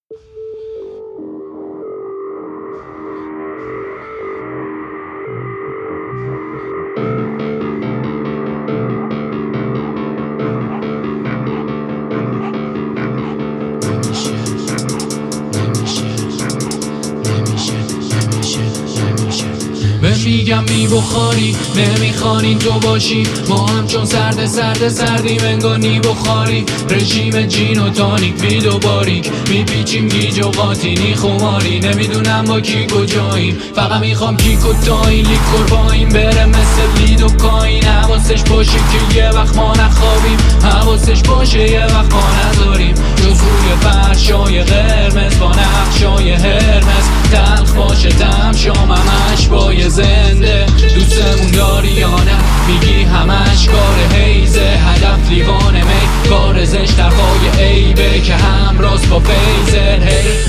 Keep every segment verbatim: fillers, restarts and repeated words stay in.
میگم بی بخاری نمیخوان تو باشی، ما هم چون سرد سرد سردیم انگار نی بخاری. رژیم جین و تانیک بی دو باریک میپیچیم گیج و قاطینی خماری. نمیدونم با کی کجاییم، فقط میخوام کیک و تاین لیکور پایین بره مثل لید و کاین. حواسش باشه که یه وقت ما نخوابیم، حواسش باشه یه وقت ما نذاریم جز روی فرشای قرمز با نقشای هرمز. تلخ باشه تم شام همش بای زنده، دوستمون داری یا نه میگی همش کار حیزه. هدف لیوان می کار زشت حرفای عیبه که هم راست با فیزه.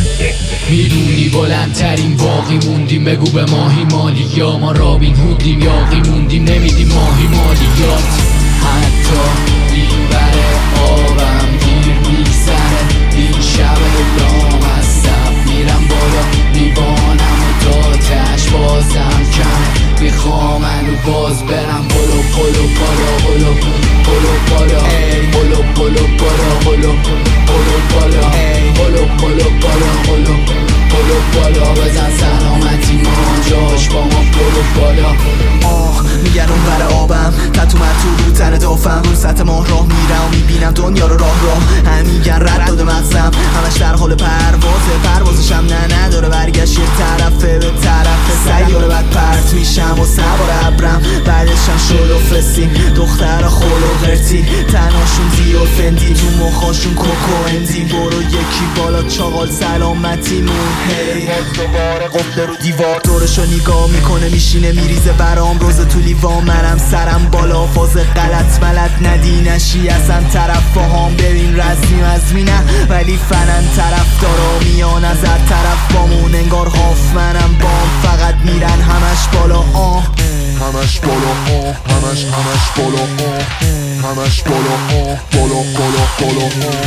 میدونی بلندترین باقی موندیم، بگو به ماهی مالی یا ما رابین هودیم یاقی موندیم نمیدیم ماهی مالیات. حتی این بره آبم گیر میگذره، این شب لام از سب میرم بالا لیوانم و تا تش بازم کمه. میخوام انو باز برم بلو بلو بالا بلو بلو بالا بلو بلو بالا بلو بلو بالا بلو بلو بالا بلو بلو بالا. بزن سلامتی ما جاش با ما بلو بالا. آه میگن اون بر آبم تتو مرتو رو تن دافم، رو سطح ماه راه میرم و میبینم دنیا رو راه راه. هم میگن رد داده مغزم همش در حال پروازه، پروازشم نه نداره برگشت یه طرفه به طرف سیاره. بعد پرت میشم و سوار ابرم، بعدشم شلو فسیم دختر خول و غرتی. تناشون دیو فندی تو مخاشون کوکو اندی. برو یکی بالا چاقال سلامتی مون هی دوباره قفل رو دیوار دورشو نگاه میکنه میشینه میریزه برام روز تو لیوان. منم سرم بالا فاز غلط ملت ندی نشی اصلا طرف فاهم. ببین رزمی مزمی نه ولی فنن طرف دارا میان از هر طرف بامون انگار هاف. منم بام فقط میرن همش بالا آه همش بالا آه همش همش بالا آه همش بالا آه بالا بالا بالا آه.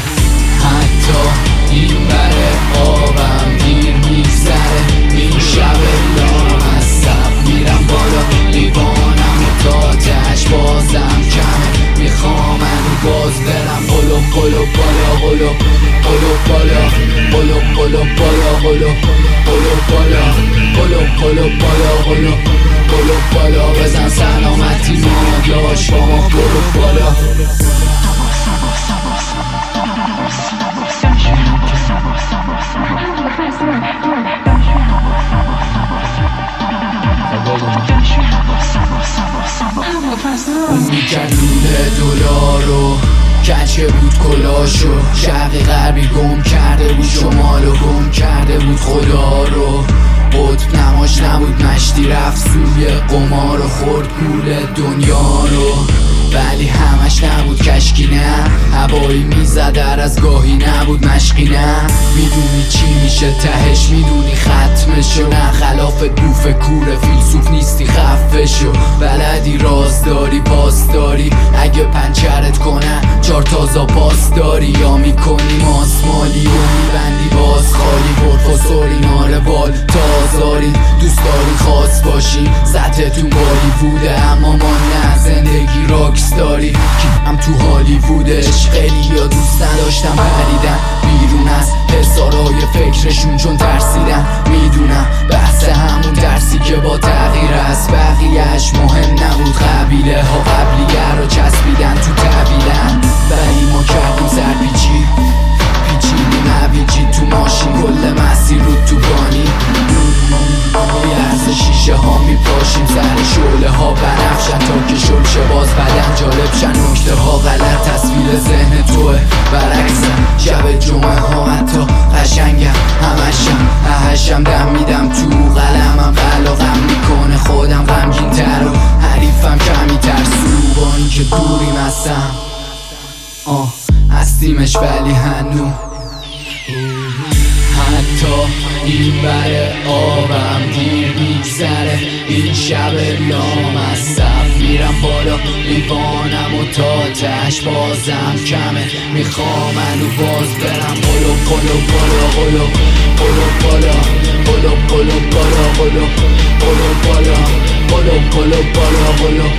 حتی این بره آبم گیر میگذره، این شب لام از سب میرم بالا لیوانم و تا تش بازم کمه. میخوام انو باز برم بلو بلو بالا بلو بلو بالا بلو بلو بالا بلو بلو بالا بلو بلو بالا بلو بلو بالا. بزن سلامتی ما جاش با ما برو بالا. اون میکرد لوله دلارو کچه بود کلاشو، شرقی غربی گم کرده بود شمالو گم کرده بود خدا رو. قطب نماش نبود مشتی رفت سوی قمار و خورد گول دنیا رو. ولی همش نبود کشکی نه هوایی میزد در از گاهی نبود مشقی نه. میدونی چی میشه تهش میدونی ختمشو نه خلاف دوف کوره فیلسوف نیستی خفه شو. بلدی راز داری پاس داری اگه پنچرت کنه چار تازا پاس داری یا میکنی ماسمالی و میبندی باز خالی. پرفاسوری ناره بال تازاری دوست داری خاص باشی سطحتون بالی بوده اما ما نه زندگی راکس داری که هم تو هالیوودش. خیلی یا دوست نداشتم پریدن بیرون از حسارای فکرشون چون ترسیدن. میدونم بحث همون درسی که با تغییر از بقیهش مهم نبود. قبیله ها قبلیه رو چسبیدن تو طبیلن ولی ما کردیم سرپیچی پیچیدی نبیجی تو ماشین کل مسیر رو تو بانی. یرز شیشه ها میپاشیم سر شعله ها بنفشن تا که شلشه باز بدن جالب شن. نکته ها غلط تصویر ذهن توه برعکسم شب جمعه ها حتی قشنگم همشم اهشم دم میدم تو قلمم قلقم میکنه خودم غمگین تر و حریفم کمی ترسو. با این که دوریم هستم آه هستیمش ولی هنو حتی این بر آبم دیر میگذره این شب لام از صف میرم بالا لیوانم و تا تش بازم کمه میخوام انو باز برم قلو قلو بالا قلو قلو بالا قلو قلو بالا قلو قلو بالا قلو قلو بالا قلو